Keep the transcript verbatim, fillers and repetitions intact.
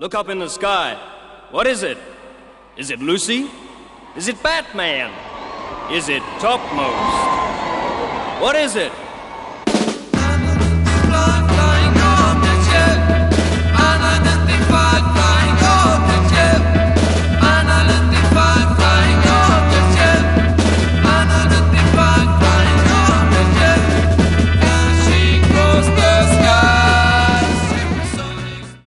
Look up in the sky. What is it? Is it Lucy? Is it Batman? Is it Topmost? What is it?